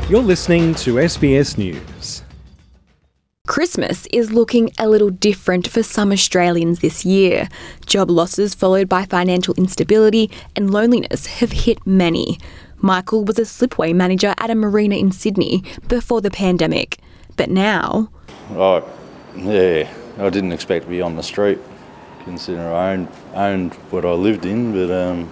You're listening to SBS News. Christmas is looking a little different for some Australians this year. Job losses followed by financial instability and loneliness have hit many. Michael was a slipway manager at a marina in Sydney before the pandemic. But now... I didn't expect to be on the street, considering I owned what I lived in, but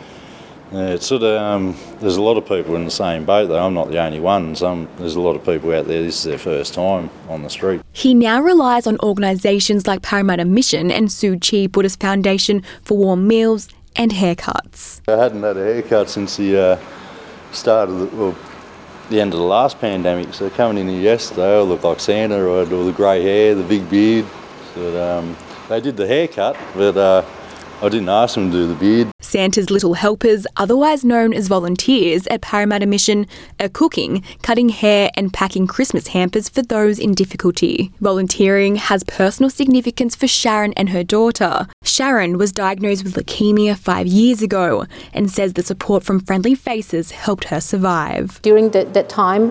it's sort of, there's a lot of people in the same boat though. I'm not the only one. There's a lot of people out there, this is their first time on the street. He now relies on organisations like Parramatta Mission and Tzu Chi Buddhist Foundation for warm meals and haircuts. I hadn't had a haircut since the start of the end of the last pandemic, so coming in here yesterday I looked like Santa. I had all the grey hair, the big beard. So, they did the haircut, but I didn't ask them to do the beard. Santa's Little Helpers, otherwise known as volunteers at Parramatta Mission, are cooking, cutting hair and packing Christmas hampers for those in difficulty. Volunteering has personal significance for Sharon and her daughter. Sharon was diagnosed with leukemia 5 years ago and says the support from Friendly Faces helped her survive. During that time,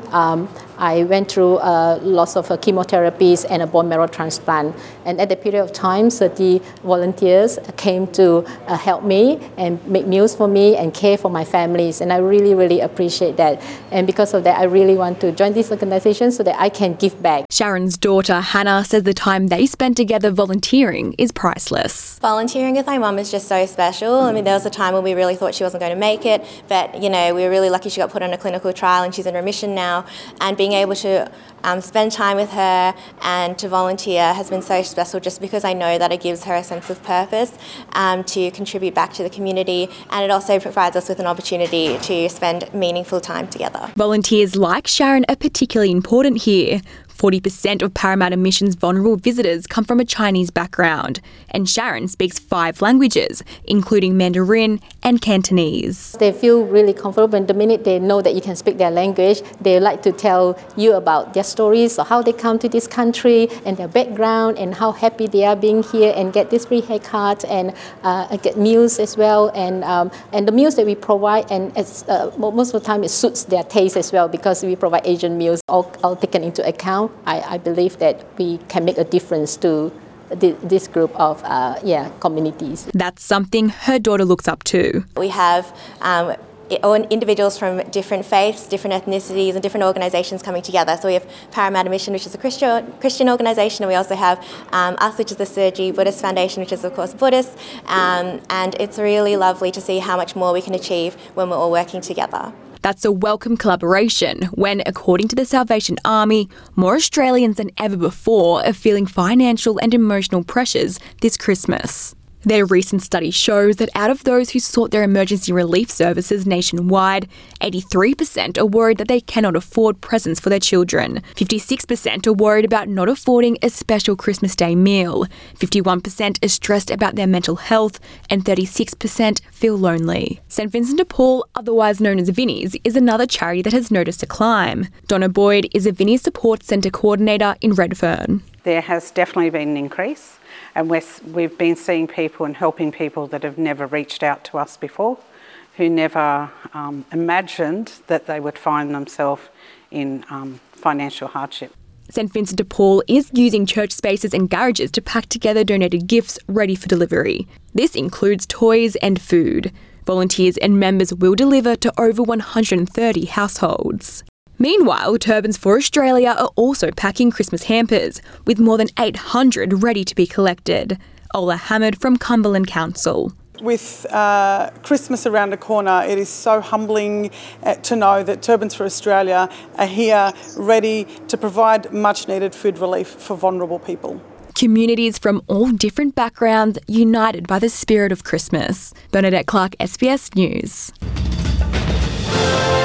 I went through lots of chemotherapies and a bone marrow transplant. And at the period of time, the volunteers came to help me and make meals for me and care for my families. And I really, really appreciate that. And because of that, I really want to join this organisation so that I can give back. Sharon's daughter, Hannah, says the time they spent together volunteering is priceless. Volunteering with my mum is just so special. I mean, there was a time when we really thought she wasn't going to make it, but, you know, we were really lucky she got put on a clinical trial and she's in remission now. And being able to spend time with her and to volunteer has been so special, just because I know that it gives her a sense of purpose to contribute back to the community, and it also provides us with an opportunity to spend meaningful time together. Volunteers like Sharon are particularly important here. 40% of Parramatta Mission's vulnerable visitors come from a Chinese background, and Sharon speaks 5 languages, including Mandarin and Cantonese. They feel really comfortable, and the minute they know that you can speak their language, they like to tell you about their stories, or how they come to this country and their background and how happy they are being here, and get this free haircut and get meals as well. And the meals that we provide, and most of the time it suits their taste as well, because we provide Asian meals, all taken into account. I believe that we can make a difference to this group of communities. That's something her daughter looks up to. We have individuals from different faiths, different ethnicities and different organisations coming together. So we have Parramatta Mission, which is a Christian organisation, and we also have us, which is the Tzu Chi Buddhist Foundation, which is of course Buddhist, and it's really lovely to see how much more we can achieve when we're all working together. That's a welcome collaboration when, according to the Salvation Army, more Australians than ever before are feeling financial and emotional pressures this Christmas. Their recent study shows that out of those who sought their emergency relief services nationwide, 83% are worried that they cannot afford presents for their children. 56% are worried about not affording a special Christmas Day meal. 51% are stressed about their mental health, and 36% feel lonely. St Vincent de Paul, otherwise known as Vinnie's, is another charity that has noticed a climb. Donna Boyd is a Vinnie's Support Centre coordinator in Redfern. There has definitely been an increase, and we've been seeing people and helping people that have never reached out to us before, who never imagined that they would find themselves in financial hardship. St Vincent de Paul is using church spaces and garages to pack together donated gifts ready for delivery. This includes toys and food. Volunteers and members will deliver to over 130 households. Meanwhile, Turbans for Australia are also packing Christmas hampers, with more than 800 ready to be collected. Ola Hamid from Cumberland Council. With Christmas around the corner, it is so humbling to know that Turbans for Australia are here ready to provide much needed food relief for vulnerable people. Communities from all different backgrounds united by the spirit of Christmas. Bernadette Clark, SBS News.